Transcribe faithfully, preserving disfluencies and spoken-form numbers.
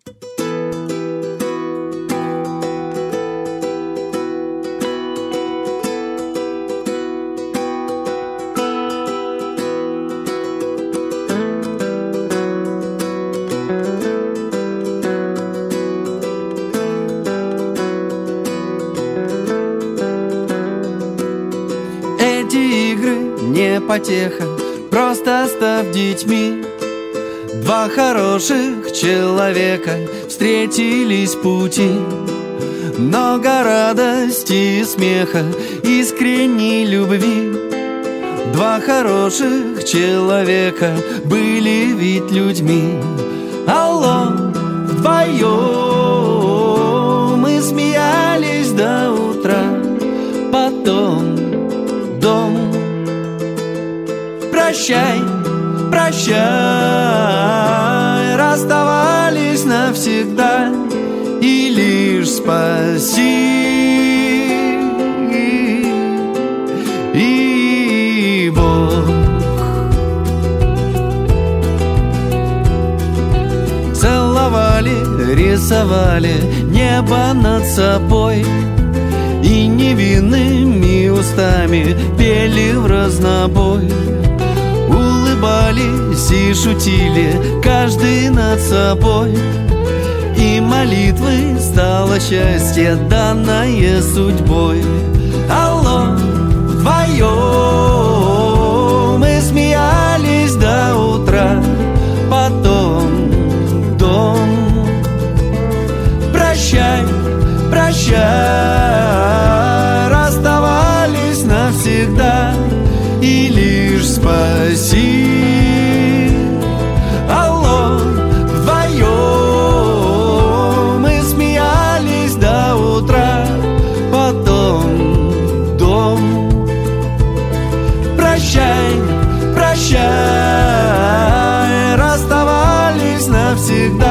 Не потеха, просто став детьми. Два хороших человека встретились пути. Много радости и смеха, искренней любви. Два хороших человека были ведь людьми. Алло, вдвоем мы смеялись до утра. Потом дом. Прощай, прощай, расставались навсегда. И лишь спаси и Бог. Целовали, рисовали небо над собой. И невинными устами пели в разнобой. Улыбались и шутили, каждый над собой. И молитвой стало счастье, данное судьбой. Алло, вдвоем мы смеялись до утра. Потом дом. Прощай, прощай, расставались навсегда. И лишь спаси. Алло, вдвоем мы смеялись до утра. Потом дом. Прощай, прощай, расставались навсегда.